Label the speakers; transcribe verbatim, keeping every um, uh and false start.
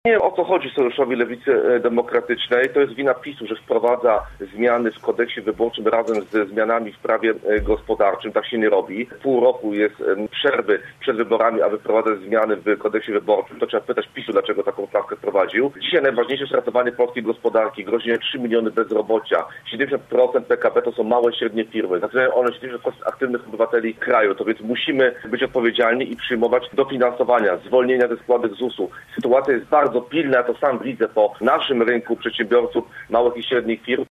Speaker 1: Nie wiem, o co chodzi Sojuszowi Lewicy Demokratycznej. To jest wina PiSu, że wprowadza zmiany w kodeksie wyborczym razem ze zmianami w prawie gospodarczym. Tak się nie robi. Pół roku jest przerwy przed wyborami, aby wprowadzać zmiany w kodeksie wyborczym. To trzeba pytać PiSu, dlaczego taką stawkę wprowadził. Dzisiaj najważniejsze jest ratowanie polskiej gospodarki. Grozi trzy miliony bezrobocia. siedemdziesiąt procent P K B to są małe i średnie firmy. Zaczynają one siedemdziesiąt procent aktywnych obywateli kraju. To więc musimy być odpowiedzialni i przyjmować dofinansowania, zwolnienia ze składek Z U S-u. Sytuacja jest bardzo pilna, ja to sam widzę po naszym rynku przedsiębiorców, małych i średnich firm.